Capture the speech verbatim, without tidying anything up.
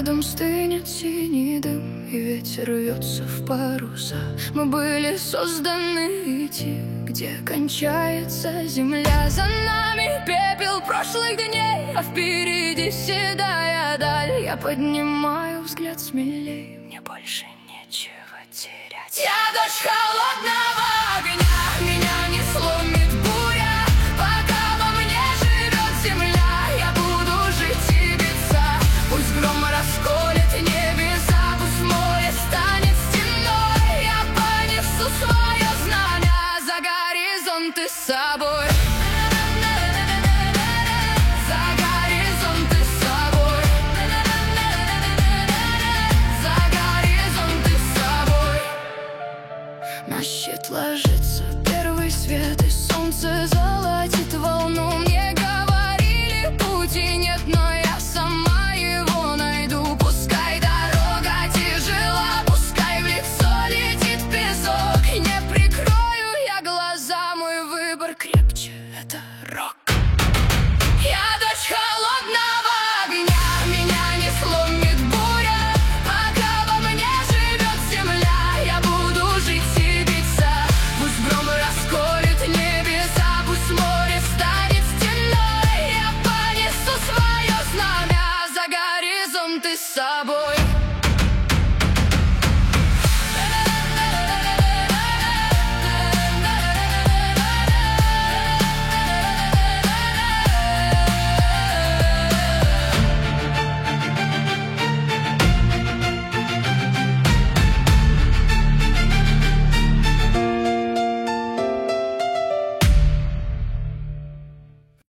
Рядом стынет синий дым, и ветер рвется в паруса. Мы были созданы идти, где кончается земля. За нами пепел прошлых дней, а впереди седая даль. Я поднимаю взгляд смелей, мне больше нечего терять. Я